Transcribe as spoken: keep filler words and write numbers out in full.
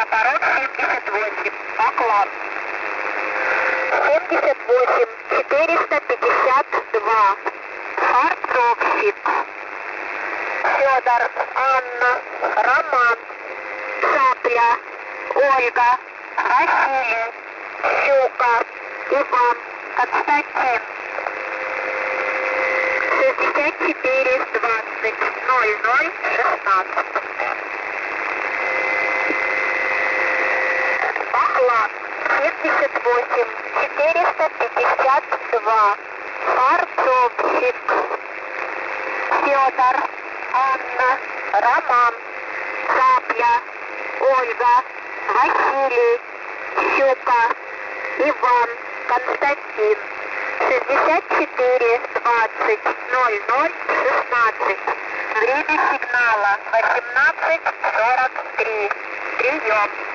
оборот семьдесят восемь. Поклон. семьдесят восемь четыреста пятьдесят два. Фартовщик. Федор, Анна, Роман, Цапля, Ольга, Василий, Щука, Иван, Константин. шестьдесят четыре двадцать ноль ноль шестнадцать. Баклан семьдесят восемь четыреста пятьдесят два. Фартовщик. Федор, Анна, Роман, Цапля, Ольга, Василий, Щука, Иван, Константин. шестьдесят четыре двадцать ноль ноль шестнадцать. Время сигнала восемнадцать сорок три. Прием.